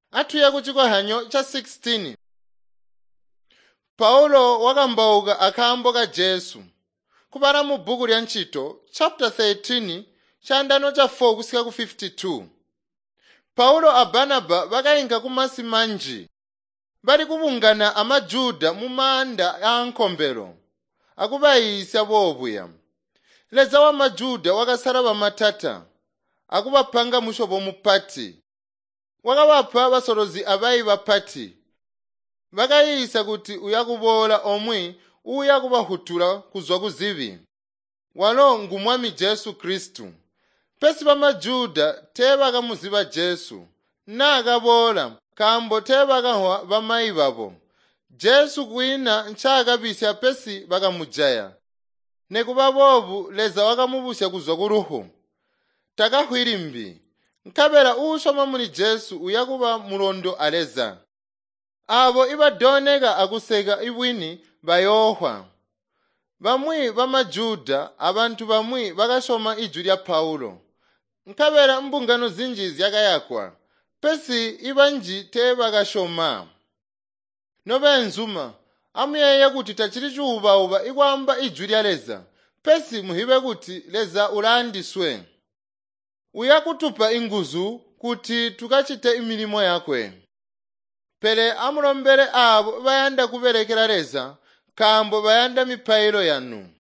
Atuya kuchikohanyo cha 16. Paulo wakambauka akambo ka Jesu kupara mu buku lya ntchito chapter 13 chandano cha 4 kusika ku 52. Paulo a Barnaba bakayinga kumasi manji bali kubungana amajuda mu manda a nkombero akubayisa bobuya. Leza wa majuda wakasala bamatata akubapanga mushobo mupati wakawapha basolozi abayi bapati bakayisa kuti uyakubola omwe uyakubahutula kuzwa kuzibi walo ngumwami Jesu Kristu. Pesi bamajuda tebakamuziba Jesu nakabola kambo tebakahwa bamayi babo Jesu kwina nchakabisya pesi bakamujaya nekuba bobu leza wakamubusya kuzwa kuruhu takahwirimbi nkabela ushoma muli Jesu uyakuba mulondo aleza abo ibadoneka akuseka ibwini bayohwa. Bamwi bamajuda abantu bamwi bakashoma iju lya Paulo nkabela mbungano zinji zyakayakwa pesi ibanji tebakashoma nobenzuma amuyeye kuti tachili chiuba ikwamba iju lya leza pesi muhibe kuti leza ulandiswe uyakutupa inguzu kuti tukachite imilimo yakwe. Pele amulombele abo bayanda kuberekera leza kambo bayanda mipailo yanu.